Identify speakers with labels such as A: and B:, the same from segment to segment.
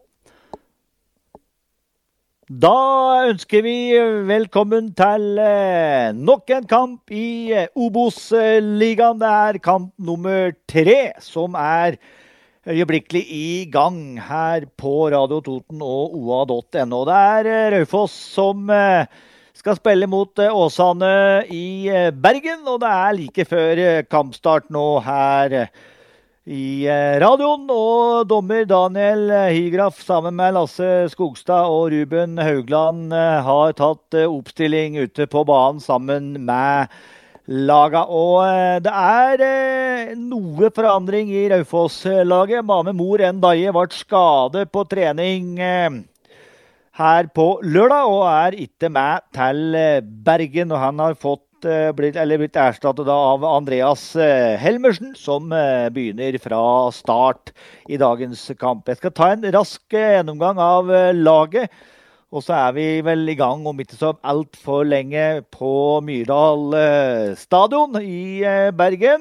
A: Da ønsker vi velkommen til nok en kamp i Obos-ligaen. Det er kamp nummer 3 som er øyeblikkelig i gang her på Radio Toten og OA.no. Det er Raufoss som skal spille mot Åsane i Bergen, og det er like før kampstart nå her i radioen, og dommer Daniel Higraf sammen med Lasse Skogstad og Ruben Haugland har tatt oppstilling ute på banen sammen med laga. Og det er noe forandring i Raufoss-laget. Mame Mor Ndaye ble skadet på trening her på lørdag og er ikke med til Bergen, og han har blitt erstattet av Andreas Helmersen, som begynner fra start i dagens kamp. Jeg skal ta en rask gjennomgang av laget, og så er vi vel i gang om ikke så alt for lenge på Myrdal stadion i Bergen.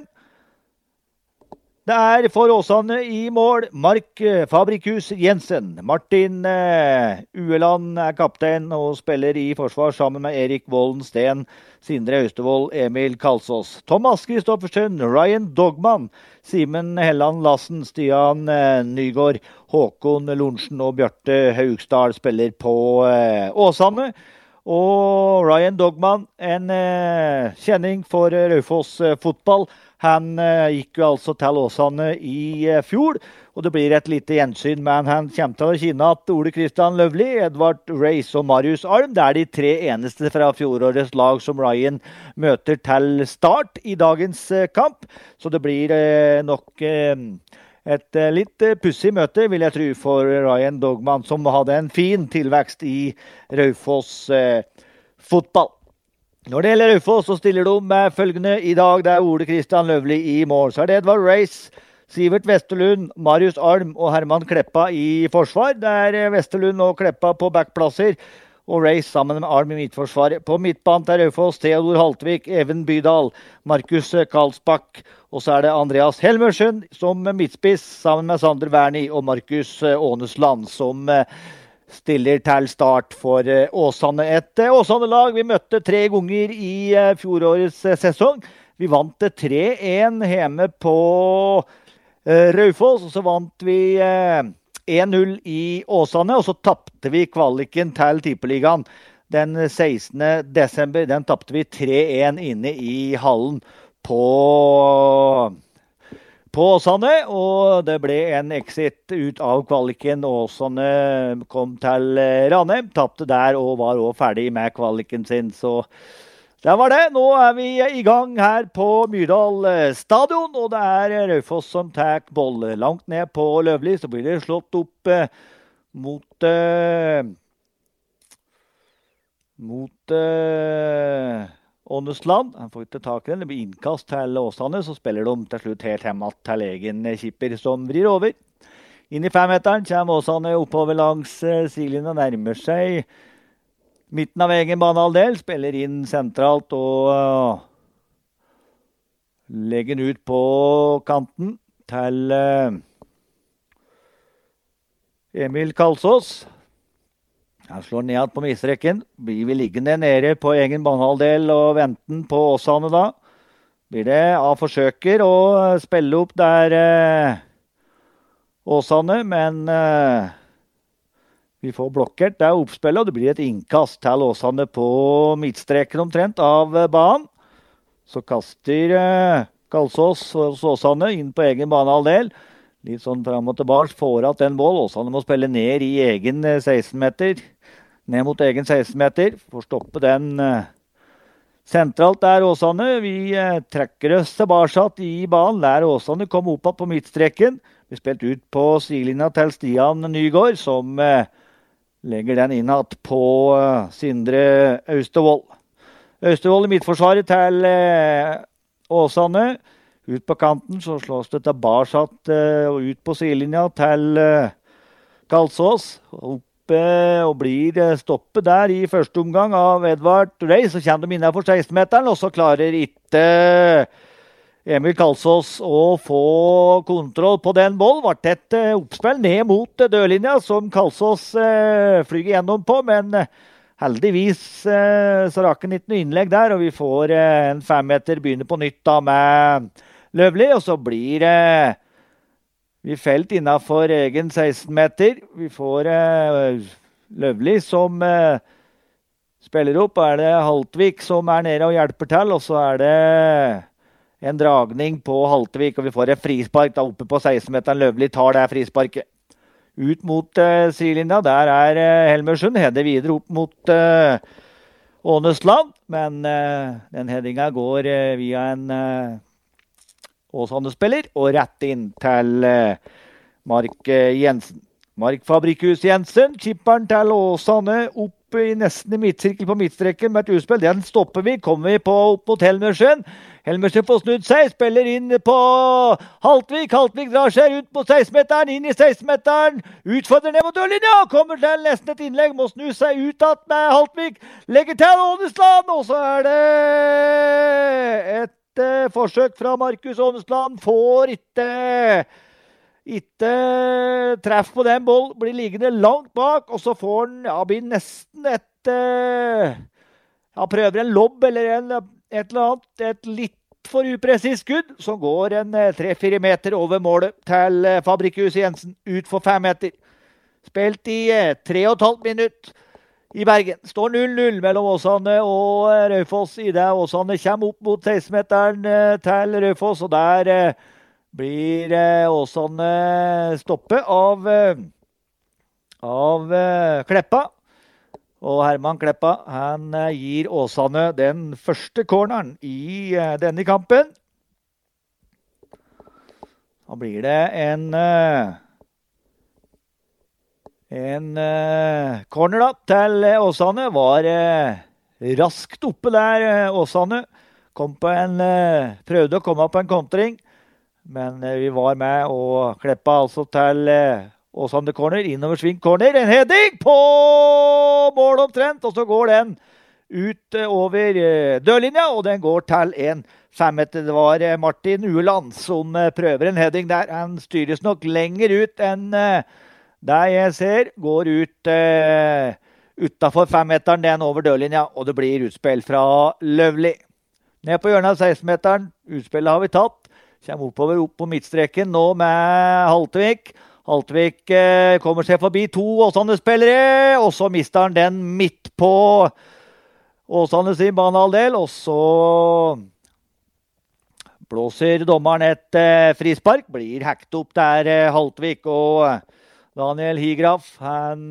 A: Det er for Åsane i mål Mark Fabrikus Jensen. Martin Ueland er kaptein og spiller i forsvar sammen med Erik Volden Sten, Sindre Austevold, Emil Kalsås. Thomas Kristoffersen, Ryan Dogman, Simen Helland Lassen, Stian Nygård, Håkon Lundsen og Bjarte Haugsdal spiller på Åsane. Og Ryan Dogman, en kjenning for Raufoss fotball. Han gikk jo altså til Åsane i fjor, og det blir et lite gjensyn, men han kommer til å kjenne at Ole Kristian Løvli, Edvard Reis og Marius Alm, det er de 3 eneste fra fjorårets lag som Ryan møter til start i dagens kamp. Så det blir nok et litt pussig møte, vil jeg tro, for Ryan Dogman, som hadde en fin tilvekst i Raufoss fotball. Når det gjelder Raufoss, så stiller de med følgende i dag. Det er Ole Kristian Løvli i mål. Så er det Edvard Reis, Sivert Vesterlund, Marius Alm og Herman Kleppa i forsvar. Det er Vesterlund og Kleppa på backplasser, og Reis sammen med Alm i midtforsvar. På midtbanen er Raufoss, Theodor Haltvik, Even Bydal, Markus Karlsbakk. Og så er det Andreas Helmersen som midtspiss, sammen med Sander Werni og Markus Ånesland som stiller til start for Åsane. Et Åsane-lag vi møtte 3 ganger i fjorårets sesong. Vi vant 3-1 hjemme på Raufoss, og så vant vi 1-0 i Åsane, og så tappte vi kvaliken til Tippeligaen den 16. desember. Den tappte vi 3-1 inne i hallen på Åsane, og det ble en exit ut av kvaliken. Åsane kom til Ranheim, tappte der og var også ferdig med kvaliken sin, så det var det. Nå er vi i gang her på Myrdal stadion, og det er Raufoss som tar boll langt ned på Løvli. Så blir det slått opp mot Ånesland. Han får ikke tak i den. Det blir innkast til Åsane, så spiller de til slutt helt hjemme til egen kipper som vrir over. Inn i 5-meteren kommer Åsane oppover langs sidelinjen og nærmer seg midten av egen banehalvdel. Spiller inn sentralt og legger den ut på kanten til Emil Kalsås. Han slår ned på midtstreken. Blir vi liggende nede på egen banehalvdel og venten på Åsane da. Blir det av forsøker å spille opp der Åsane, men vi får blokkert. Det er oppspillet, og det blir et innkast til Åsane på midtstreken omtrent av banen. Så kaster Kalsås hos Åsane inn på egen banehalvdel. Litt sånn frem og tilbake, får at den mål. Åsane må spille ned i egen 16-meter. Ned mot egen 16-meter. Får stoppe den sentralt der, Åsane. Vi trekker oss tilbake i banen. Der Åsane kom opp på midtstreken. Vi spilte ut på sidelinja til Stian Nygård, som legger den innad på Sindre Austevold. Austevold i midtforsvaret til Åsane. Ut på kanten så slås det tilbake og ut på sidelinja til Kalsås. Oppe og blir stoppet der i første omgang av Edvard Reis. Så kommer de innenfor 16-meteren, og så klarer ikke Emil Kalsås å få kontroll på den bollen. Vart et oppspill ned mot dørlinja som Kalsås flyger gjennom på, men heldigvis så rakk han ikke noe innlegg der, og vi får en 5 meter begynner på nytt da med Løvli, og så blir vi felt innenfor egen 16 meter. Vi får Løvli som spiller opp, det Haltvik som nede og hjelper til, og så det en dragning på Haltvik, og vi får et frispark da oppe på 16-meteren. Løvli tar det frisparket. Ut mot sidelinja, der Helmersund. Hedder videre opp mot Ånesland, men den headinga går via en Åsane-spiller, og rett inn til Mark Jensen. Mark Fabrikus Jensen, kipperen til Åsane, opp i nesten i midtsirkel på midtstreken med et utspill. Den stopper vi, kommer vi på opp mot Helmersund. Helmersund får snudd seg, spiller inn på Haltvik. Haltvik drar seg ut på 16-meteren, inn i 16-meteren. Utfordrer ned mot dørlinja, kommer til nesten et innlegg, må snu seg utad med Haltvik. Legger til Ånesland, og så det et forsøk fra Markus Ånesland. Får ikke treff på den boll, blir liggende langt bak, og så får han, blir nesten prøver en lobb eller et eller annet, et litt for upresis skudd, som går en 3-4 meter over målet til Fabrikus Jensen, ut for 5 meter. Spilt i 3,5 minutt i Bergen. Står 0-0 mellom Åsane og Raufoss i det. Åsane kommer opp mot 16-meteren til Raufoss, og der blir Åsane stoppet av Kleppa. Og Herman Kleppa, han gir Åsane den første corneren i denne kampen. Da blir det en corner da, til Åsane. Var raskt oppe der, Åsane. Prøvde å komme på en kontring, men vi var med og Kleppa altså til Åsane corner, innover sving corner, en heading på mål omtrent, og så går den ut over dørlinja, og den går til en 5 meter. Det var Martin Ueland som prøver en heading der. Han styres nok lenger ut enn det jeg ser, går ut utenfor 5 meteren, den over dørlinja, og det blir utspill fra Løvli. Ned på hjørnet av 16-meteren, utspillet har vi tatt, kommer oppover opp på midtstreken, nå med Haltvik. Haltvik kommer seg forbi 2 Åsane-spillere, og så mister han den midt på Åsane sin banehalvdel, og så blåser dommeren et frispark, blir hekt opp der Haltvik, og Daniel Higraf, han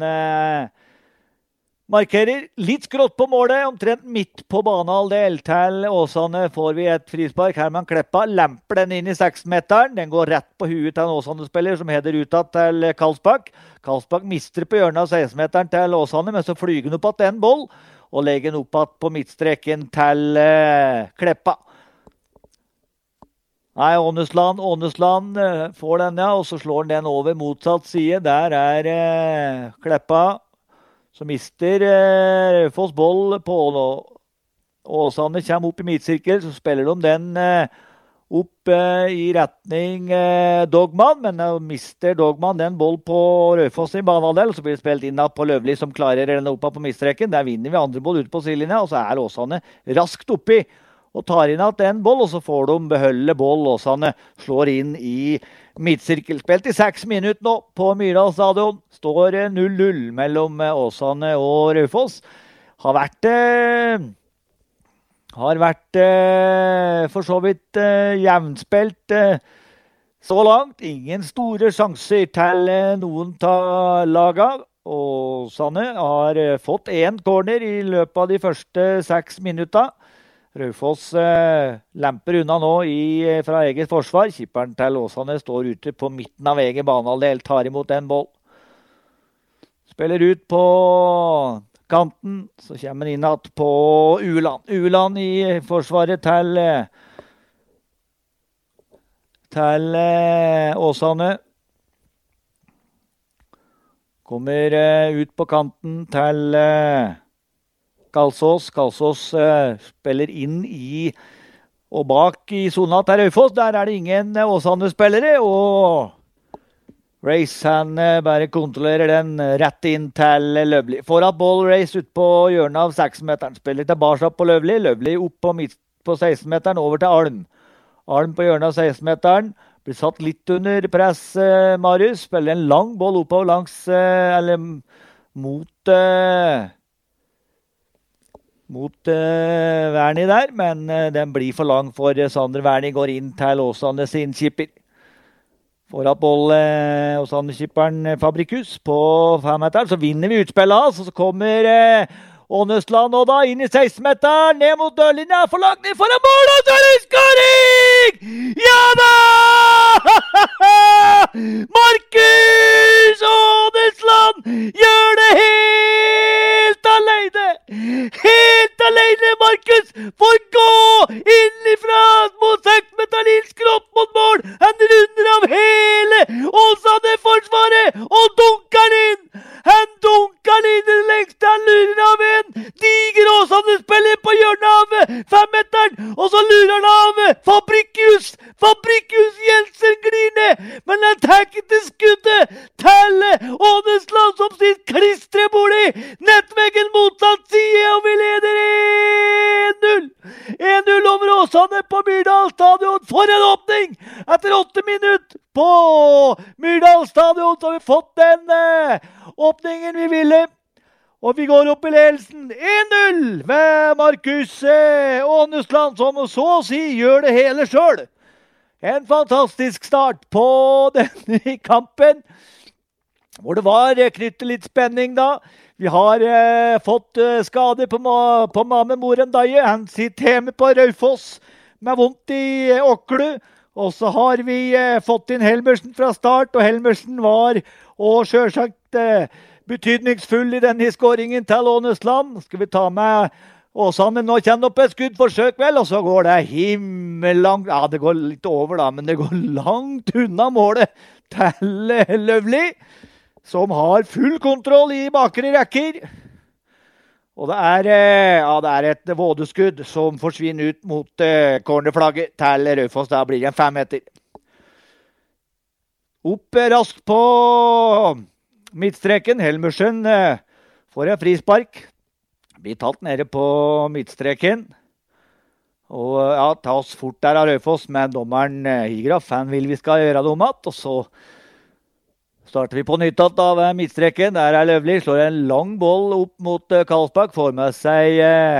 A: markerer litt skrått på målet, omtrent midt på banehalvdel. Til Åsane får vi et frispark. Herman Kleppa lemper den inn i 6-meteren. Den går rett på huet til en Åsane-spiller som header utad til Karlsbakk. Karlsbakk mister på hjørnet av 16-meteren til Åsane, men så flyger han opp at en boll, og legger den opp at på midtstreken til Kleppa. Nei, Ånesland får den, ja, og så slår han den over motsatt side. Der Kleppa, så mister Raufoss boll på Åsane, kommer opp i midtsirkel, så spiller de den opp i retning Dogman, men mister Dogman den boll på Raufoss i banehalvdel, så blir det spilt inn på Løvli som klarer den opp på midtstreken. Der vinner vi andre boll ut på sidelinja, og så Åsane raskt oppi og tar inn at en boll, og så får de beholde boll. Åsane slår inn i midtsirkel. Spilt i 6 minutter nå på Myrdal stadion. Står 0-0 mellom Åsane og Raufoss. Har vært for så vidt jevnspilt så langt. Ingen store sjanser til noen av lagene. Åsane har fått 1 corner i løpet av de første 6 minutter. Raufoss lemper unna nå fra eget forsvar. Kipperen til Åsane står ute på midten av egen banehalvdel, tar imot en boll. Spiller ut på kanten, så kommer han inn på Ueland. Ueland i forsvaret til Åsane. Kommer ut på kanten til Kalsås. Kalsås spiller inn i Og bak i zona til Raufoss, der det ingen Åsane-spillere, og Race han bare kontrollerer den rett inn til Løvli. Foran ball Race ut på hjørnet av 6-meteren. Spiller tilbake på Løvli. Løvli opp på 16-meteren over til Alm. Alm på hjørnet av 16-meteren. Blir satt litt under press, Marius. Spiller en lang ball oppover langs, eller mot Verni der, men den blir for lang for Sander Verni, går inn til Åsane sin skipper. Foran boll Åsane-skipperen Fabrikus på 5-meteren, så vinner vi utspillet hans, og så kommer Ånestland og da inn i 16-meteren, ned mot dørlinja, for langt ned foran mål, og så er det skåring! Ja da! Markus Ånestland gjør det helt alene! Helt alene, Markus får gå inn ifra mot 6-meteren, inn skrått mot mål. Han runder av hele Åsane-forsvaret og dunker inn. Han dunker inn i det lengste, han lurer av en diger Åsane-spiller på hjørnet av 5-meteren, og så lurer han av Fabricius Jensen glir ned, men han tar ikke til skuddet til Ånesland som sitt klistrebord i nettveggen motsatt side, og vi leder 1-0. 1-0 over Åsane på Myrdal stadion. For en åpning! Etter 8 minutter på Myrdal stadion så har vi fått den åpningen vi ville. Og vi går opp i ledelsen 1-0 med Markus Ånesland, som så å si gjør det hele selv. En fantastisk start på denne kampen, hvor det var knyttet litt spenning da. Vi har fått skade på Mame Moren Daje. Han sitter hjemme på Raufoss med vondt i åkle. Og så har vi fått inn Helmersen fra start, og Helmersen var og selvsagt betydningsfull i denne skåringen til Ånesland. Skal vi ta med Åsane nå, kjenner opp et skuddforsøk vel, og så går det himmellangt, ja det går litt over da, men det går langt unna målet til Løvli, som har full kontroll i bakre rekker. Og det er et vådeskudd som forsvinner ut mot cornerflagget til Raufoss. Da blir det en 5 meter. Opp raskt på midtstreken. Helmersen får en frispark. Blir tatt nede på midtstreken. Og ja, ta oss fort der av Raufoss, men dommeren Higraf, han vil vi skal gjøre det om at, og så starter vi på nytt av midtstreken. Der er Løvli, slår en lang boll opp mot Karlsbakk, får med seg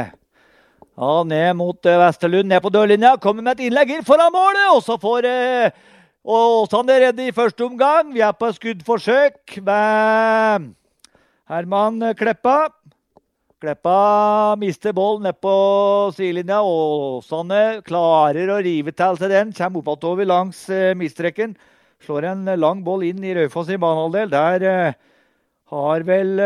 A: ned mot Vesterlund, ned på dørlinja, kommer med et innlegg inn foran målet, og så får Åsane redde i første omgang. Vi er på skuddforsøk med Herman Kleppa. Kleppa mister boll ned på sidelinja, og Åsane klarer å rive til seg den, kommer oppover langs midtstreken. Slår en lang boll inn i Raufoss i banehalvdel. Der har vel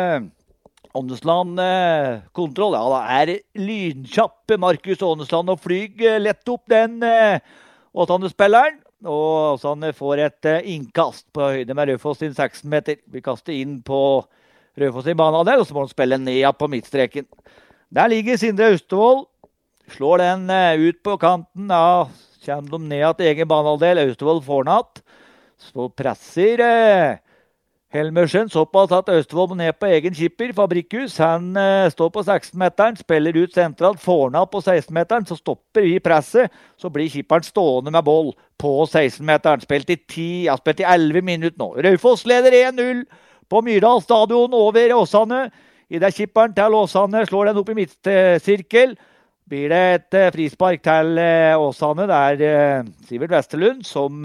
A: Ånesland kontroll. Ja, da er lynkjapp Markus Ånesland og flyger lett opp den Åsane-spilleren. Og Åsane får et innkast på høyde med Raufoss sin 16 meter. Vi kaster inn på Raufoss i banehalvdel, og så må han spille ned på midtstreken. Der ligger Sindre Austevoll. Slår den ut på kanten. Ja, kommer de ned til egen banehalvdel. Austevoll får natt. Så presser Helmersen såpass at Austevoll må ned på egen skipper. Fabricius, han står på 16-meteren, spiller ut sentralt, får natt på 16-meteren, så stopper vi presset. Så blir skipperen stående med boll på 16-meteren. Spilt i 11 minutter nå. Raufoss leder 1-0 på Myrdal stadion over Åsane. I det skipperen til Åsane slår den opp i midtsirkel. Blir det et frispark til Åsane. Det er Sivert Vesterlund som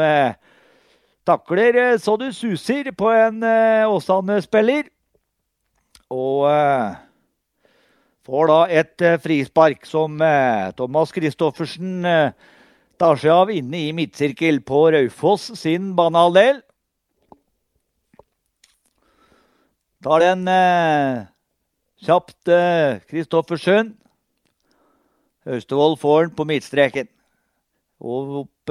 A: takler så du suser på en Åsane-spiller. Og får da et frispark som Thomas Kristoffersen tar seg av inne i midtsirkel på Raufoss sin banehalvdel. Tar den kjapt Kristoffersen. Austevoll får den på midtstreken. Og opp,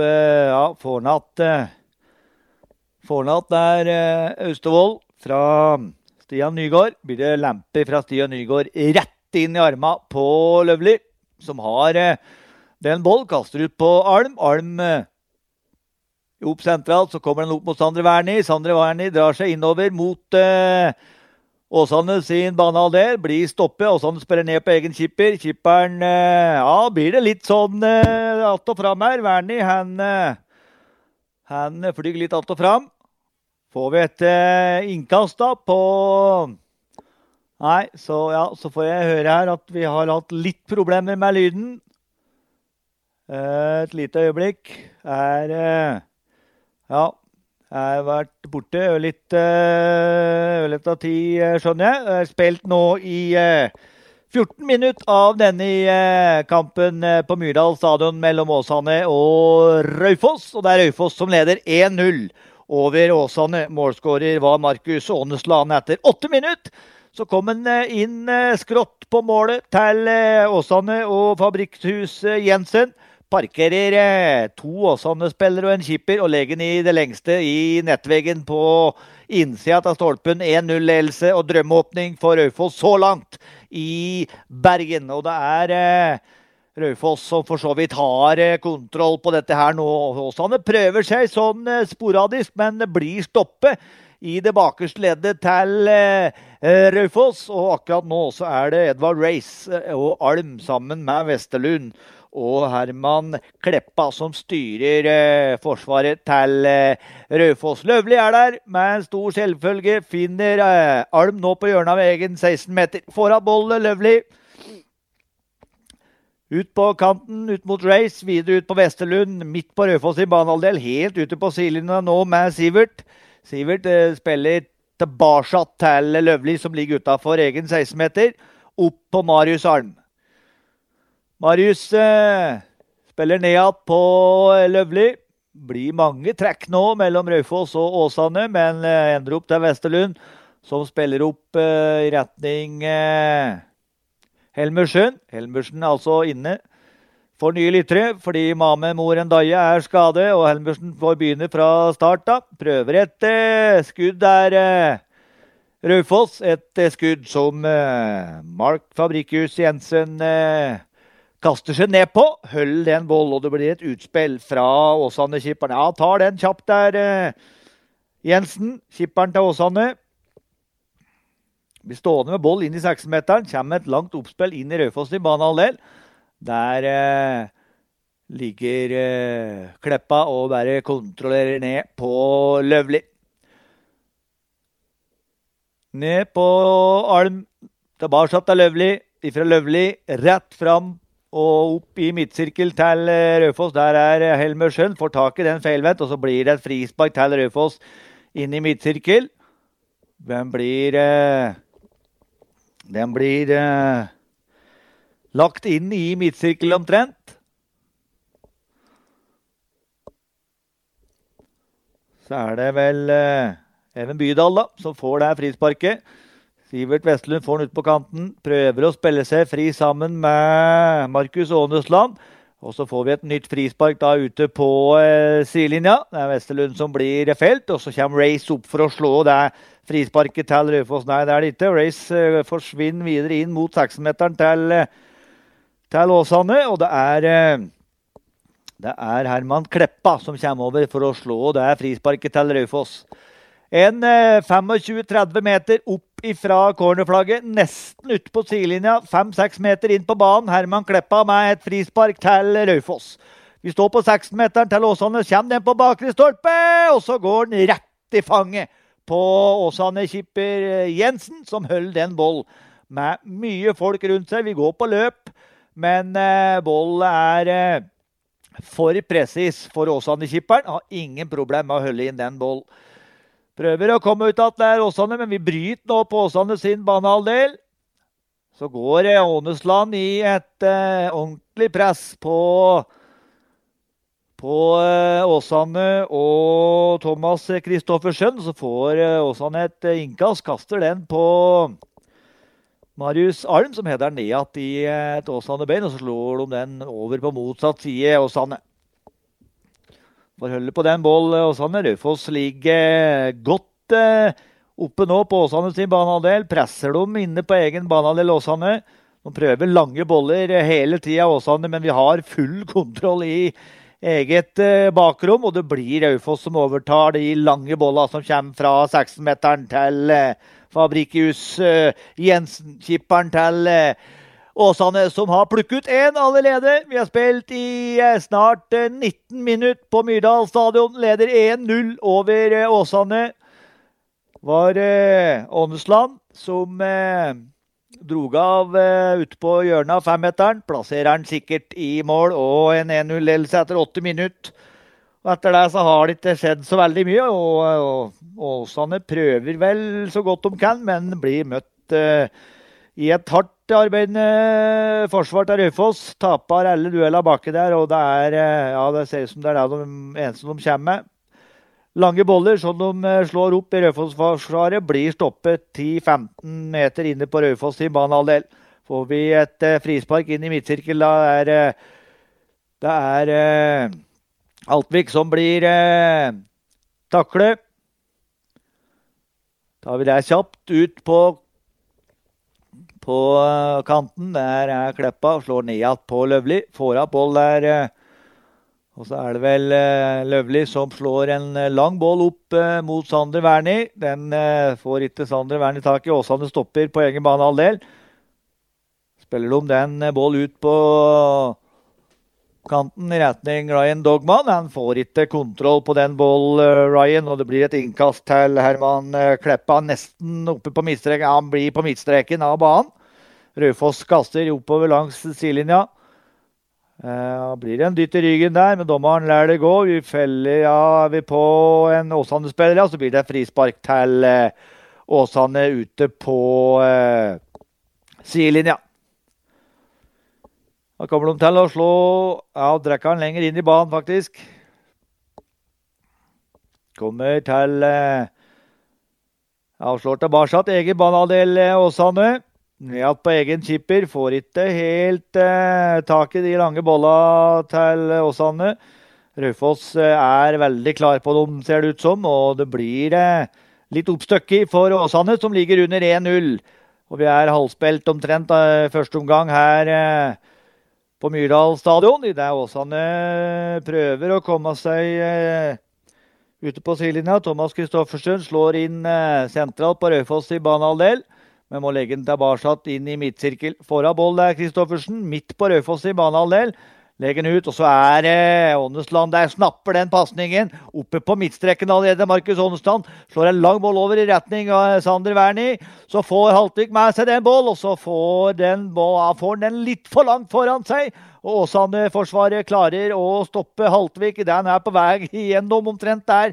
A: får natt der Austevoll fra Stian Nygaard. Blir det lempe fra Stian Nygaard rett inn i armen på Løvli, som har Den boll kaster ut på Alm. Alm opp sentralt, så kommer den opp mot Sander Werni. Sander Werni drar seg innover mot Åsane sin banehalvdel, blir stoppet. Åsane spiller ned på egen kipper. Kipperen, ja, blir det litt sånn alt og fram her. Werni, han flyger litt alt og fram. Får vi et innkast da på... Nei, så får jeg høre her at vi har hatt litt problemer med lyden. Et lite øyeblikk. Jeg har vært borte litt av tid, skjønner jeg. Jeg har spilt nå i 14 minutter av denne kampen på Myrdal stadion mellom Åsane og Raufoss. Og det er Raufoss som leder 1-0 over Åsane. Målskårer var Markus Ånesland etter 8 minutter. Så kom han inn skrått på målet til Åsane og Fabrikshus Jensen. Parkerer 2 Åsane-spillere og en kipper og legger den i det lengste i nettveggen på innsiden av stolpen. 1-0-ledelse og drømmeåpning for Raufoss så langt i Bergen. Og det er Raufoss som for så vidt har kontroll på dette her nå. Åsane prøver seg sånn sporadisk, men det blir stoppet i det bakerste leddet til Raufoss. Og akkurat nå så er det Edvard Reis og Alm sammen med Vesterlund og Herman Kleppa som styrer forsvaret til Raufoss. Løvli er der med en stor selvfølge. Finner Alm nå på hjørnet av egen 16 meter. Får av boll Løvli. Ut på kanten, ut mot Reis, videre ut på Vesterlund, midt på Raufoss i banehalvdel, helt ute på sidelinjen nå med Sivert. Sivert spiller tilbake til Løvli som ligger utenfor egen 16 meter, opp på Marius Alm. Marius spiller ned på Løvli. Blir mange trekk nå mellom Raufoss og Åsane, men ender opp til Vesterlund, som spiller opp i retning Helmersen. Helmersen altså inne for nye lyttere, fordi Mame Moren Daje er skade, og Helmersen får begynne fra start da. Prøver et skudd der Raufoss, et skudd som Mark Fabrikshus Jensen kaster seg ned på, høll den boll, og det blir et utspill fra Åsane-kipperen. Ja, tar den kjapt der, Jensen, kipperen til Åsane. Blir stående med boll inn i 16-meteren, kommer et langt oppspill inn i Raufoss i banehalvdel. Der ligger Kleppa og bare kontrollerer ned på Løvli. Ned på Alm, tilbake til Løvli, ifra Løvli, rett fram og opp i midtsirkel til Raufoss. Der er Helmersen, får tak i den feilvendt, og så blir det et frispark til Raufoss inn i midtsirkel. Den blir lagt inn i midtsirkel omtrent. Så er det vel Even Bydal da, som får det her frisparket. Sivert Vestlund får den ut på kanten, prøver å spille seg fri sammen med Markus Ånesland. Og så får vi et nytt frispark da ute på sidelinja. Det er Vesterlund som blir felt, og så kommer Reis opp for å slå det frisparket til Raufoss. Nei, det er det ikke. Reis forsvinner videre inn mot 16-meteren til Åsane, og det er Herman Kleppa som kommer over for å slå det frisparket til Raufoss. En 25-30 meter opp ifra cornerflagget, nesten ut på sidelinja, 5-6 meter inn på banen. Herman Kleppa med et frispark til Raufoss. Vi står på 16-meteren til Åsane, kommer den på bakre stolpe, og så går den rett i fanget på Åsane-kipper Jensen, som holder den boll med mye folk rundt seg. Vi går på løp, men boll er for presis for Åsane-kipperen. Har ingen problem med å holde inn den boll. Prøver å komme ut at det er Åsane, men vi bryter nå på Åsane sin banehalvdel. Så går Ånesland i et ordentlig press på Åsane og Thomas Kristoffersen. Så får Åsane et innkast, kaster den på Marius Alm, som heter ned i et Åsane-bein, og så slår de den over på motsatt side Åsane. For holde på den boll Åsane. Raufoss ligger godt oppe nå på Åsane sin banehalvdel. Presser dem inne på egen banehalvdel Åsane. De prøver lange boller hele tiden, Åsane, men vi har full kontroll i eget bakrom, og det blir Raufoss som overtar de lange bollene som kommer fra 16-meteren til Fabricius Jensen, kipperen til Åsane, som har plukket en allerede. Vi har spilt i snart 19 minutter på Myrdal stadion, leder 1-0 over Åsane. Var Ånesland som drog av ute på hjørnet av 5-meteren, plasserer han sikkert i mål, og en 1-0-ledelse etter 8 minutter. Og etter det så har det ikke skjedd så veldig mye, og Åsane prøver vel så godt de kan, men blir møtt i et hardt arbeidende forsvar til Raufoss. Taper alle dueller baki der, og det ser ut som det er det eneste de kommer med. Lange boller som de slår opp i Raufoss-forsvaret blir stoppet 10-15 meter inne på Raufoss sin banehalvdel. Får vi et frispark inn i midtsirkel, det er Altvik som blir taklet. Tar vi det kjapt ut på kanten. Der er Kleppa og slår ned på Løvli. Får av boll der. Og så er det vel Løvli som slår en lang boll opp mot Sander Werni. Den får ikke Sander Werni tak i. Åsane stopper på egen banehalvdel. Spiller de den boll ut på kanten i retning Ryan Dogman. Han får ikke kontroll på den boll, Ryan, og det blir et innkast til Herman Kleppa nesten oppe på midtstreken. Han blir på midtstreken av banen. Raufoss kaster oppover langs sidelinja. Blir det en dytt i ryggen der, men dommeren lærer det gå. Vi feller, er vi på en Åsane-spiller, så blir det frispark til Åsane ute på sidelinja. Da kommer de til å slå, drekker han lenger inn i banen faktisk. Kommer til, slår tilbake til egen banehalvdel Åsane. Ned på egen kipper, får ikke helt tak i de lange bollene til Åsane. Raufoss er veldig klar på dem, ser det ut som, og det blir litt oppstøkket for Åsane, som ligger under 1-0. Og vi er halvspilt omtrent første omgang her på Myrdal stadion, i det Åsane prøver å komme seg ute på sidelinja. Thomas Kristoffersen slår inn sentralt på Raufoss i banehalvdel. Vi må legge den tilbake inn i midtsirkel. Foran boll der, Kristoffersen, midt på Raufoss i banehalvdel. Legger den ut, og så er Ånesland der, snapper den passningen. Oppe på midtstreken allerede, Markus Ånesland. Slår en lang boll over i retning av Sander Werni. Så får Haltvik med seg den boll, og så får den litt for langt foran seg. Og Åsane-forsvaret klarer å stoppe Haltvik. Den er på vei igjennom omtrent der.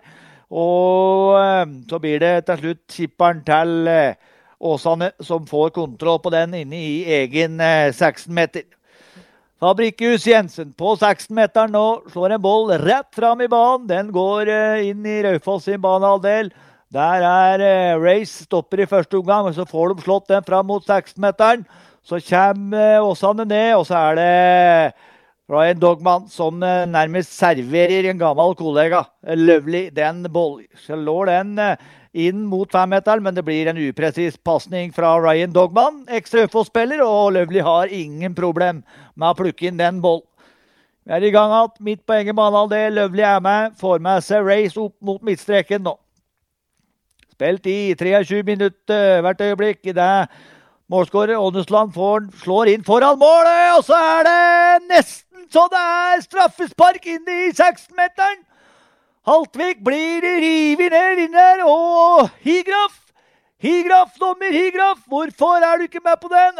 A: Og så blir det til slutt kipperen til Åsane som får kontroll på den inne i egen 16-meter. Fabricius Jensen på 16-meteren nå slår en boll rett fram i banen. Den går inn i Raufoss sin banehalvdel. Der er Race, stopper i første omgang, men så får de slått den fram mot 16-meteren. Så kommer Åsane ned, og så er det Ryan Dogman som nærmest serverer en gammel kollega. Løvli, den boll. Så slår den inn mot 5-meteren, men det blir en upresis passning fra Ryan Dogman, ekstra Raufoss-spiller, og Løvli har ingen problem med å plukke inn den boll. Vi er i gang at midt på egen banehalvdel, Løvli er med, får med seg Race opp mot midtstreken nå. Spilt i 23 minutter hvert øyeblikk i det målskårer Ånesland slår inn foran målet, og så er det nesten så det er straffespark inn i 16-meteren. Haltvik blir rivet ned inn der, og Higraf, dommer Higraf, hvorfor er du ikke med på den?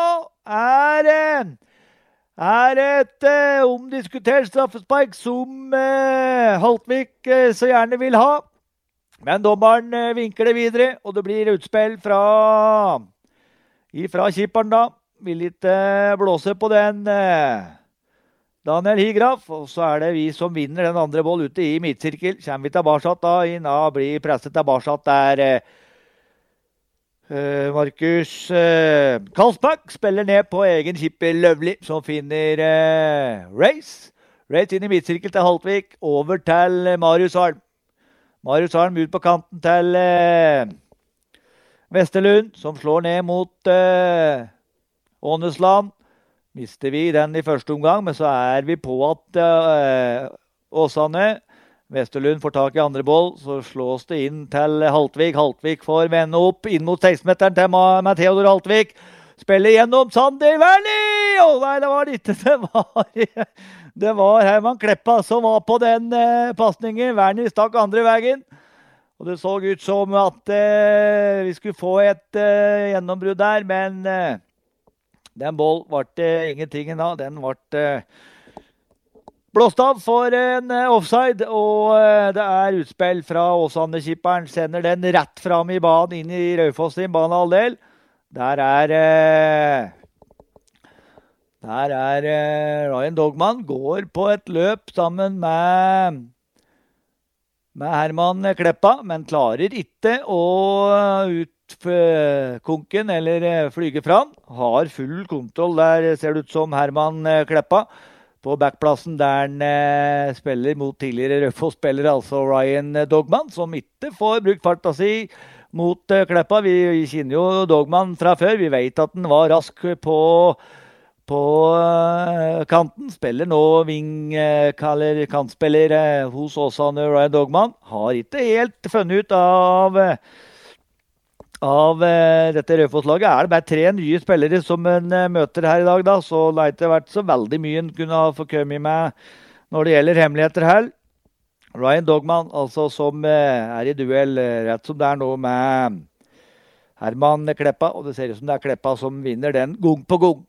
A: Er et omdiskutert straffespark som Haltvik så gjerne vil ha. Men dommeren vinker det videre, og det blir utspill fra kipperen da. Vil ikke blåse på den Daniel Higraf, og så er det vi som vinner den andre boll ute i midtsirkel. Kommer vi tilbake da inn, blir presset tilbake der Markus Karlsbakk spiller ned på egen kipper Løvli, som finner Race. Race inn i midtsirkel til Haltvik, over til Marius Alm. Marius Alm ut på kanten til Vesterlund, som slår ned mot Ånesland. Mister vi den i første omgang, men så vi på at Åsane, Vesterlund får tak i andre boll, så slås det inn til Haltvik. Haltvik får vende opp inn mot 16-meteren til med Theodor Haltvik. Spiller gjennom Sander Wernie! Nei, det var ikke. Det var Herman Kleppa som var på den passningen. Wernie stakk andre veien. Og det så ut som at vi skulle få et gjennombrudd der, men den boll var det ingenting av. Den var blåst av for en offside, og det utspill fra Åsane-kipperen. Sender den rett fram i banen, inn i Raufoss sin banehalvdel. Der Ryan Dogman går på et løp sammen med Herman Kleppa, men klarer ikke å konken eller flyge fram. Har full kontroll. Der ser det ut som Herman Kleppa på backplassen der han spiller mot tidligere Raufoss-spiller, altså Ryan Dogman, som ikke får brukt farta si mot Kleppa. Vi kjenner jo Dogman fra før. Vi vet at han var rask på kanten. Spiller nå kantspiller hos Åsane, Ryan Dogman. Har ikke helt funnet ut av dette Raufoss-laget. Det bare 3 nye spillere som en møter her i dag, da, så det har ikke vært så veldig mye en kunne ha fått komme med når det gjelder hemmeligheter her. Ryan Dogman, altså, som i duell rett som det nå med Herman Kleppa, og det ser ut som det Kleppa som vinner den gang på gang.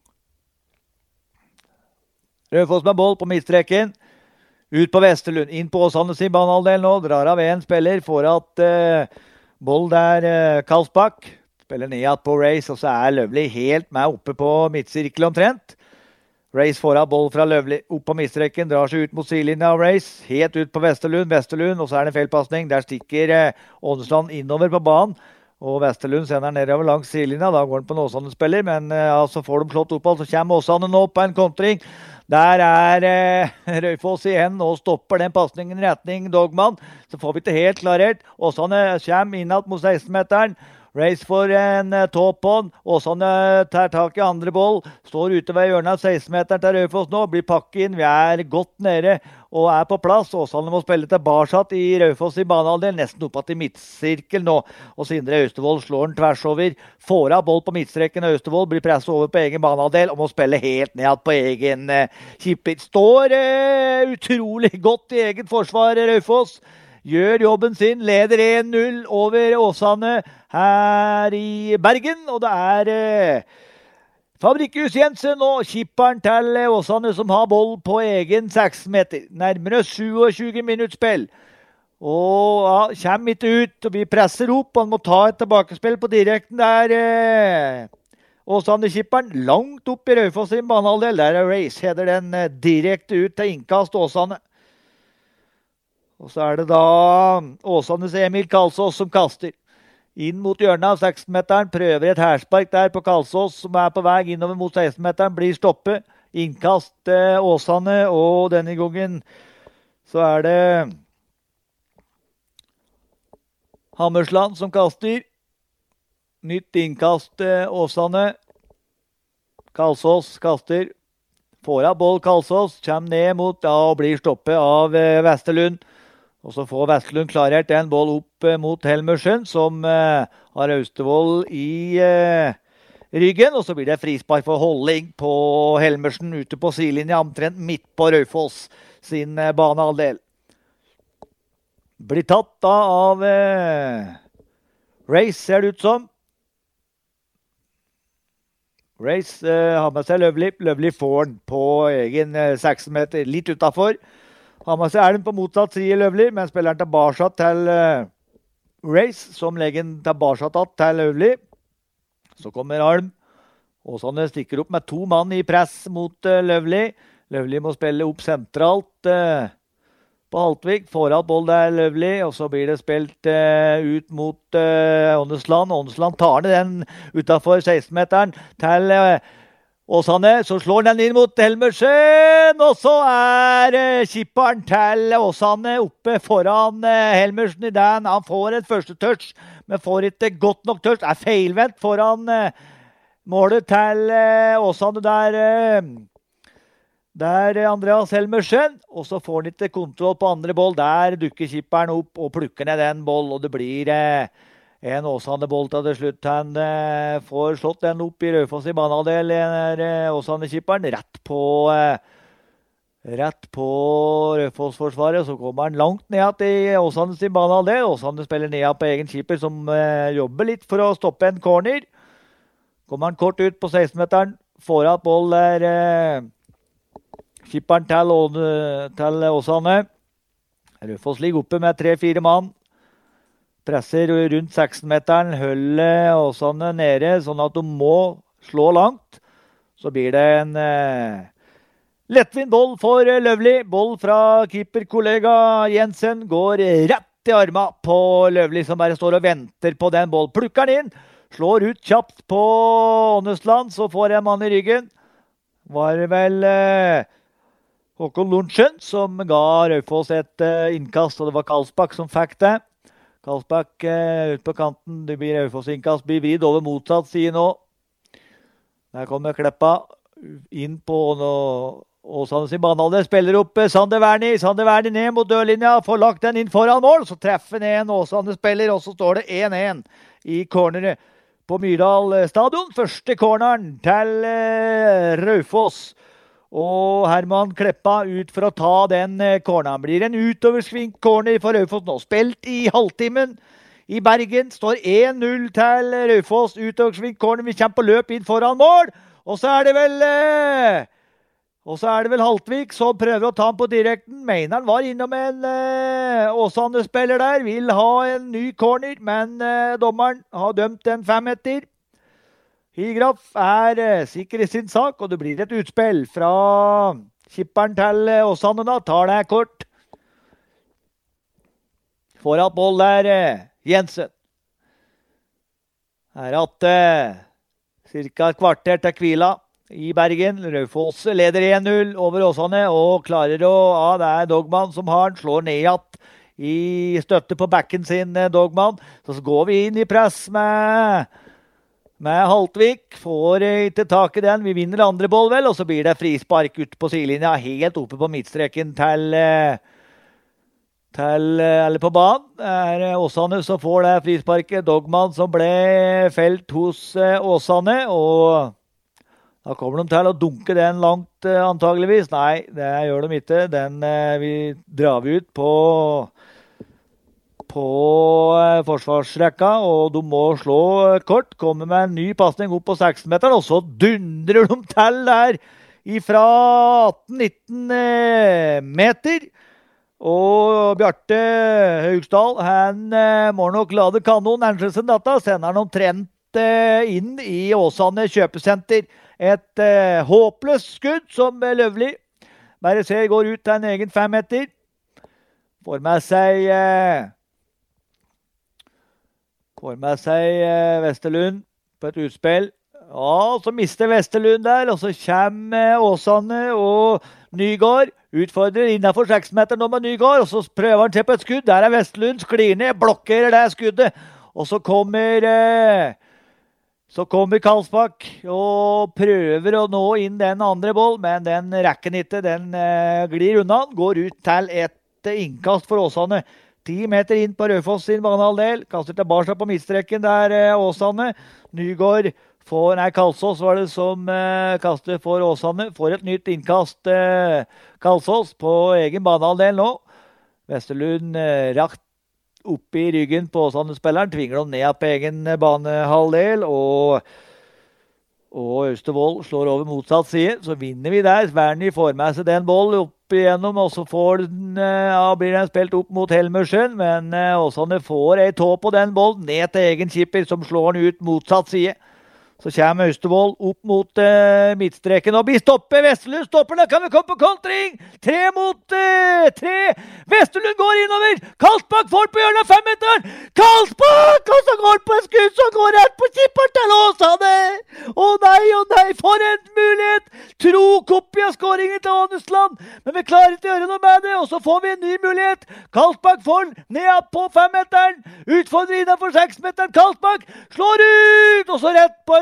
A: Raufoss med boll på midtstreken, ut på Vesterlund, inn på Åsane sin banehalvdel nå, drar av en spiller, får at boll der Karlsbakk, spiller ned på Race, og så Løvli helt med oppe på midtsirkel omtrent. Race får av boll fra Løvli opp på midtstreken, drar seg ut mot sidelinja av Race, helt ut på Vesterlund, og så det en feilpassning. Der stikker Ånesland innover på banen, og Vesterlund sender nedover langs sidelinja. Da går han på en Åsane-spiller, men så får de slått opp, så kommer Åsane nå på en kontring. Der Raufoss igjen og stopper den passningen i retning Dogman. Så får vi ikke helt klarert. Åsane kommer innad mot 16-meteren. Race får en tå på den. Åsane tar tak i andre boll. Står ute ved hjørnet av 16-meteren til Raufoss nå. Blir pakket inn. Vi godt nede og på plass. Åsane må spille tilbake i Raufoss i banehalvdel. Nesten opp til midtsirkel nå. Og Sindre Austevoll slår den tvers over. Får av boll på midtstreken. Austevoll blir presset over på egen banehalvdel og må spille helt ned på egen kipper. Står utrolig godt i eget forsvar, Raufoss. Gjør jobben sin, leder 1-0 over Åsane her i Bergen, og det Fabrikkhus Jensen og kipperen til Åsane som har boll på egen 16 meter. Nærmere 27 minutter spill. Og kommer ikke ut, og vi presser opp, han må ta et tilbakespill på direkten der. Åsane-kipperen langt opp i Raufoss sin banehalvdel. Der Race, header den direkte ut til innkast Åsane. Og så det da Åsanes Emil Karlsås som kaster. Inn mot hjørnet av 16-meteren, prøver et hærspark der på Karlsås, som på vei innover mot 16-meteren, blir stoppet. Innkast Åsane, og denne gangen så det Hammersland som kaster. Nytt innkast Åsane. Karlsås kaster. Får av boll Karlsås, kommer ned mot og blir stoppet av Vesterlund. Og så får Vesterlund klarert en boll opp mot Helmersen, som har Austevoll i ryggen. Og så blir det frispark for holding på Helmersen ute på sidelinja, omtrent midt på Raufoss sin banehalvdel. Blir tatt da av Race, ser det ut som. Race har med seg Løvli. Løvli får den på egen 16 meter, litt utenfor. Har med seg den på motsatt side Løvli, men spiller den tilbake til Race, som legger den tilbake til Løvli. Så kommer Alm. Åsane stikker opp med 2 mann i press mot Løvli. Løvli må spille opp sentralt på Haltvik. Får av boll der Løvli, og så blir det spilt ut mot Ånesland. Ånesland tar ned den utenfor 16-meteren til Åsane, så slår den inn mot Helmersen, og så kipperen til Åsane oppe foran Helmersen i den. Han får et første touch, men får ikke godt nok touch. Feilvendt foran Målet til Åsane der Andreas Helmersen, og så får han ikke kontroll på andre boll. Der dukker kipperen opp og plukker ned den boll, og det blir en Åsane-boll til slutt. Han får slått den opp i Raufoss i banehalvdel, Åsane-kipperen, rett på Raufoss-forsvaret. Så kommer han langt ned i Åsane sin banehalvdel. Åsane spiller ned på egen keeper som jobber litt for å stoppe en corner. Kommer han kort ut på 16-meteren, får at boll der kipperen til Åsane. Raufoss ligger oppe med 3-4 mann. Presser rundt 16-meteren, holder Åsane nede, sånn at de må slå langt. Så blir det en lettvint boll for Løvli. Boll fra keeperkollega Jensen går rett i armen på Løvli, som bare står og venter på den boll. Plukker den inn, slår ut kjapt på Ånesland, så får en mann i ryggen. Var vel Håkon Lundsen som ga Raufoss et innkast, og det var Karlsbakk som fikk det. Karlsbakk ut på kanten, det blir Raufoss innkast, blir vridd over motsatt side nå. Der kommer Kleppa inn på Åsane sin banehalvdel, spiller opp Sander Werni ned mot dørlinja, får lagt den inn foran mål, så treffer han en Åsane-spiller, og så står det 1-1 i corneret på Myrdal stadion. Første corneren til Raufoss. Og Herman Kleppa ut for å ta den corneren. Blir en utoversving corner for Raufoss nå. Spilt i halvtimen i Bergen. Står 1-0 til Raufoss. Utoversving corner. Vi kommer på løp inn foran mål. Og så er det vel Haltvik som prøver å ta han på direkten. Mener han var innom en Åsane-spiller der. Vil ha en ny corner, men dommeren har dømt en 5-meter. Higraf sikker i sin sak, og det blir et utspill fra kipperen til Åsane da. Tar det kort. Får at boll der Jensen. Cirka et kvarter til hvila i Bergen. Raufoss leder 1-0 over Åsane, og klarer det er Dogman som har den, slår ned igjen i støtte på backen sin, Dogman. Så går vi inn i press med Haltvik, får ikke tak i den, vi vinner andre boll vel, og så blir det frispark ut på sidelinja, helt oppe på midtstreken eller på banen. Det Åsane som får det frisparket, Dogman som ble felt hos Åsane, og da kommer de til å dunke den langt antageligvis. Nei, det gjør de ikke, vi drar vi ut på forsvarsrekka, og de må slå kort, kommer med en ny passning opp på 16-meteren, og så dundrer de til der ifra 18-19 meter. Og Bjarte Haugsdal, han må nok lade kanon, Ernstensen data, sender han omtrent inn i Åsane kjøpesenter. Et håpløst skudd som Løvli bare ser går ut til en egen 5-meter. Får med seg Vesterlund på et utspill. Ja, så mister Vesterlund der, og så kommer Åsane og Nygaard. Utfordrer innenfor 6-meteren nå med Nygaard, og så prøver han til på et skudd. Der Vesterlund, sklir ned, blokkerer det skuddet. Og så kommer Karlsbakk og prøver å nå inn den andre boll, men den rekker han ikke. Den glir unna, går ut til et innkast for Åsane. 10 meter inn på Raufoss sin banehalvdel, kaster tilbake på midtstreken der Åsane. Nygaard Kalsås var det som kastet for Åsane. Får et nytt innkast Kalsås på egen banehalvdel nå. Vesterlund rakt opp i ryggen på Åsane-spilleren, tvinger dem ned på egen banehalvdel, og Austevoll slår over motsatt side. Så vinner vi der. Werni får med seg den boll opp igjennom, og så blir den spilt opp mot Helmersen, men Åsane får ei tå på den bollen ned til egen keeper, som slår den ut motsatt side. Så kommer Austevoll opp mot midtstreken og blir stoppet. Vesterlund stopper, da kan vi komme på kontring! 3 mot 3! Vesterlund går innover! Karlsbakk får på hjørnet 5-meteren! Karlsbakk! Og så går på en skudd som går rett på kipperen til Åsane! Å nei, for en mulighet! Tro kopi av skåringen til Ånesland, men vi klarer ikke å gjøre noe med det, og så får vi en ny mulighet. Karlsbakk får ned på 5-meteren, utfordrer innenfor 6-meteren, Karlsbakk slår ut, og så rett på en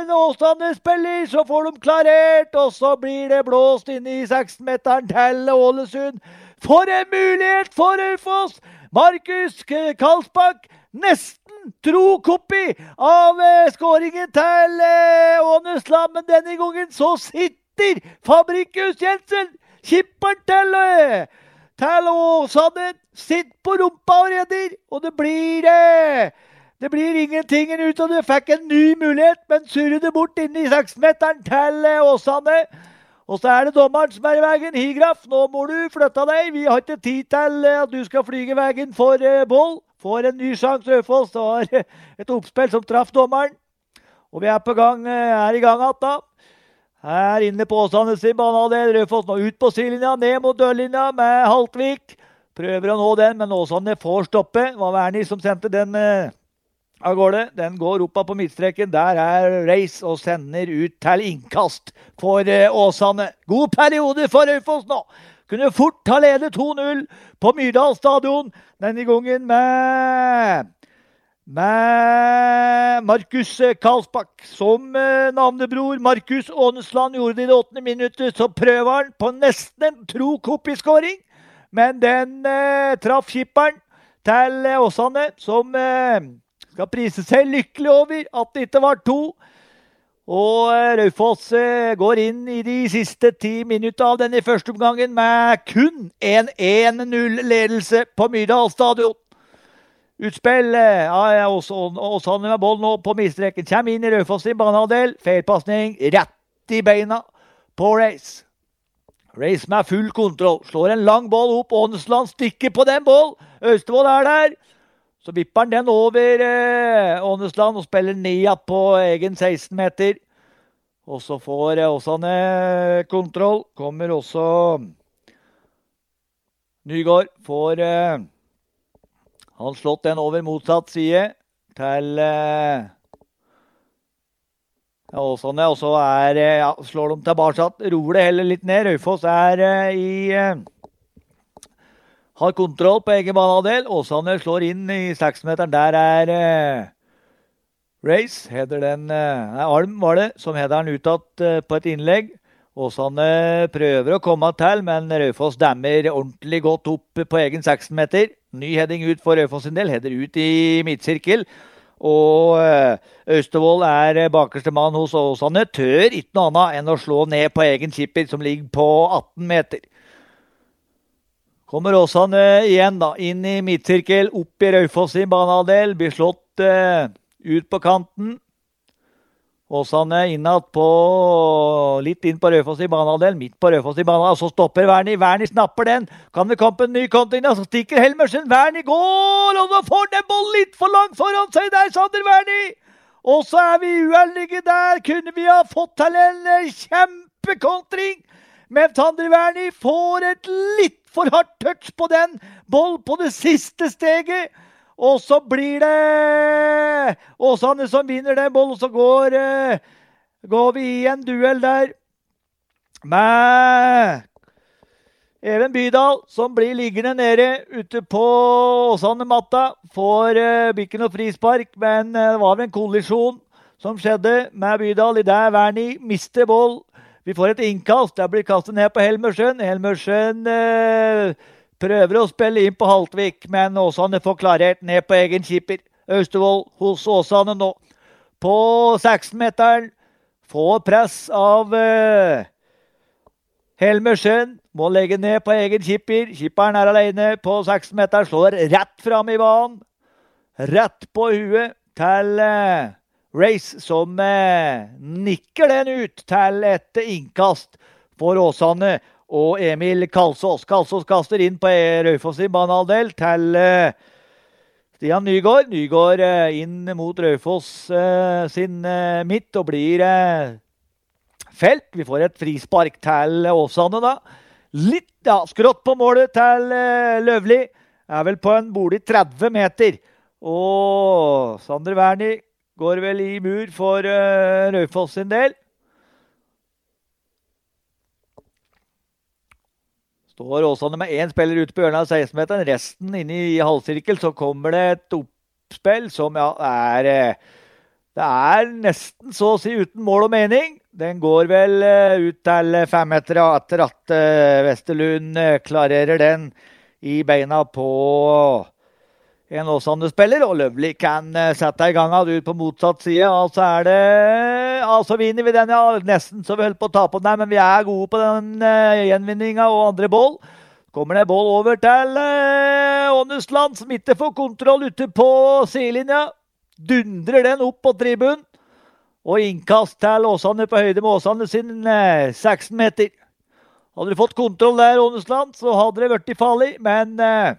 A: men Åsane spiller, så får de klarert, og så blir det blåst inn i 16-meteren til Ålesund. For en mulighet for Raufoss! Markus Karlsbakk, nesten tro kopi av skåringen til Ånesland, men denne gangen så sitter Fabricius Jensen, kipperen til Åsane, sitter på rumpa og redder, og det blir ingenting ut av det. Fikk en ny mulighet, men surrer det bort inn i 6-meteren til Åsane. Og så det dommeren som i veien. Higraf, nå må du flytte deg. Vi har ikke tid til at du skal flyge veien for boll. Får en ny sjanse, Raufoss. Det var et oppspill som traff dommeren. Og vi på gang, i gang igjen da. Her inne på Åsane sin banehalvdel. Raufoss nå ut på sidelinja, ned mot dørlinja med Haltvik. Prøver å nå den, men Åsane får stoppe. Det var Werner som sendte den av gårde. Den går opp på midtstreken. Der Reis og sender ut til innkast for Åsane. God periode for Raufoss nå. Kunne fort ha ledet 2-0 på Myrdal stadion. Denne gangen med Markus Karlsbakk som navnebror. Markus Ånesland gjorde det i det 8. minuttet, så prøver han på nesten en tro kopiskåring. Men den traff kipperen til Åsane, som skal prise seg lykkelig over at det ikke var 2. Og Raufoss går inn i de siste 10 minutter av denne første omgangen med kun en 1-0-ledelse på Myrdal stadion. Utspill, Åsane med boll nå på midtstreken. Kommer inn i Raufoss sin banehalvdel. Feilpasning rett i beina på Reis. Reis med full kontroll. Slår en lang boll opp. Ånesland stikker på den boll. Østevold der. Så vipper han den over Ånesland og spiller ned på egen 16-meter. Og så får Åsane kontroll. Kommer også Nygaard. Får han slått den over motsatt side til Åsane. Og så slår de tilbake. Roer det heller litt ned. Raufoss har kontroll på egen banehalvdel. Åsane slår inn i 6-meteren. Der Reis. Header den Alm var det, som header den utad på et innlegg. Åsane prøver å komme til, men Raufoss demmer ordentlig godt opp på egen 16-meter. Ny heading ut for Raufoss sin del. Header ut i midtsirkel. Og Østevold bakerste mann hos Åsane. Tør ikke noe annet enn å slå ned på egen kipper, som ligger på 18 meter. Kommer Åsane igjen da, inn i midtsirkel, opp i Raufoss sin banehalvdel, blir slått ut på kanten. Åsane litt inn på Raufoss sin banehalvdel, midt på Raufoss sin banehalvdel, og så stopper Werner. Werner snapper den, kan det komme en ny kontring, så stikker Helmersen. Werner går, og så får den boll litt for langt foran seg der, Sander Werner. Og så vi uheldige der, kunne vi ha fått til en kjempekontring. Men Sander Werner får et litt for hardt touch på den boll på det siste steget. Og så blir det Åsane som vinner den boll, og så går vi i en duell der med Even Bydal, som blir liggende nede ute på Åsane-matta. Får ikke noe frispark, men det var en kollisjon som skjedde med Bydal. I det Werner mister boll. Vi får et innkast, det blir kastet ned på Helmersen. Helmersen prøver å spille inn på Haltvik, men Åsane får klarert ned på egen kipper. Østevold hos Åsane nå. På 16-meteren får press av Helmersen. Må legge ned på egen kipper. Kipperen alene på 16-meteren, slår rett fram i banen. Rett på huet til Race, som nikker den ut til et innkast for Åsane og Emil Kalsås. Kalsås kaster inn på Raufoss sin banehalvdel til Stian Nygaard. Nygaard inn mot Raufoss sin midt og blir felt. Vi får et frispark til Åsane da. Litt skrått på målet til Løvli. Vel på en bolig 30 meter. Og Sander Werner går vel i mur for Raufoss sin del. Står Åsane med en spiller ute på hjørnet av 16-meteren, resten inne i halvsirkel, så kommer det et oppspill som det Det nesten så å si uten mål og mening. Den går vel ut til 5 meter etter at Vesterlund klarerer den i beina på en Åsane-spiller, og Løvli kan sette i gang av ut på motsatt side, og så så vinner vi den, ja, nesten så vi holdt på å ta på den, men vi gode på den gjenvinningen og andre bål. Kommer det bål over til Ånesland, som ikke får kontroll ute på sidelinja, dundrer den opp på tribunen, og innkast til Åsane på høyde med Åsane sin 16 meter. Hadde du fått kontroll der, Ånesland, så hadde det vært farlig, men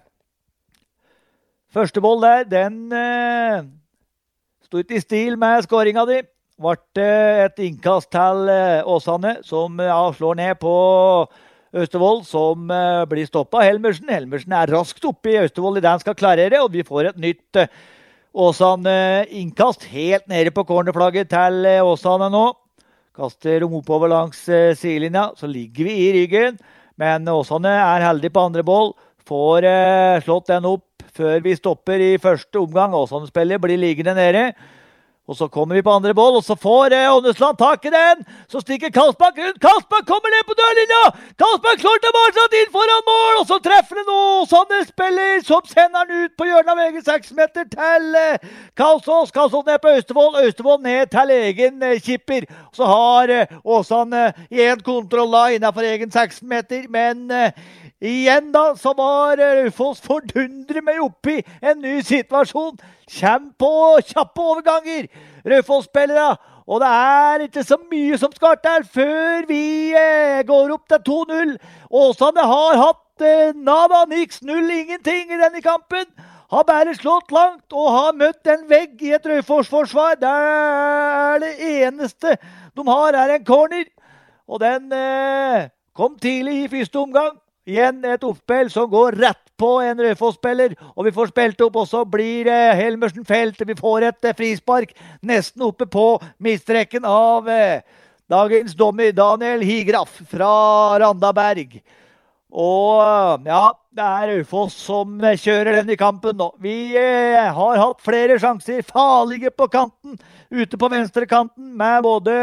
A: første boll der, den stod ikke i stil med skåringen di. Vart et innkast til Åsane, som slår ned på Østevold, som blir stoppet av Helmersen. Helmersen raskt oppe i Østevold i det han skal klarere, og vi får et nytt Åsane-innkast helt nede på cornerflagget til Åsane nå. Kaster dem oppover langs sidelinja, så ligger vi i ryggen, men Åsane heldig på andre boll, får slått den opp før vi stopper i første omgang. Åsane-spillet blir liggende nede. Og så kommer vi på andre boll, og så får Ånesland tak i den. Så stikker Karlsbakk rundt. Karlsbakk kommer ned på dørlinja! Karlsbakk slår tilbake inn foran mål, og så treffer den Åsane-spiller som sender den ut på hjørnet av egen 6 meter til Karlsås. Karlsås ned på Østevold. Østevold ned til egen kipper. Så har Åsane igjen kontroll da innenfor egen 16 meter, men igjen da, så var Raufoss fordundret meg oppi en ny situasjon. Kjem på kjappe overganger, Raufoss-spillere, og det ikke så mye som skal til før vi går opp til 2-0. Åsane har hatt nada, niks, null, ingenting i denne kampen. Har bare slått langt og har møtt en vegg i et Raufoss-forsvar. Det eneste de har en corner, og den kom tidlig i første omgang. Igjen et oppspill som går rett på en Raufoss-spiller, og vi får spilt opp, og så blir Helmersen felt. Vi får et frispark nesten oppe på midtstreken av dagens dommer Daniel Higraff fra Randaberg. Og ja, det Raufoss som kjører den i kampen nå. Vi har hatt flere sjanser, farlige på kanten, ute på venstre kanten, med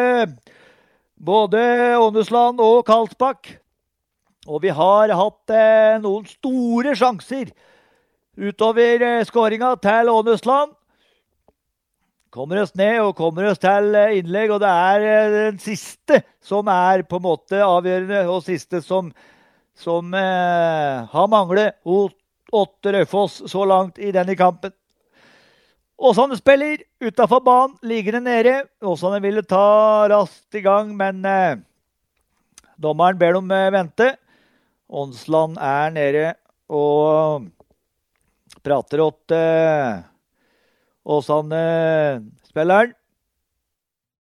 A: både Ånesland og Karlsbakk. Og vi har hatt noen store sjanser utover skåringen til Ånesland. Kommer oss ned og kommer oss til innlegg, og det den siste som på en måte avgjørende, og siste som har manglet hos 8 Raufoss så langt i denne kampen. Åsane spiller utenfor banen, ligger nede. Åsane ville ta raskt i gang, men dommeren ber dem vente. Ånesland nede og prater åt Åsane-spilleren.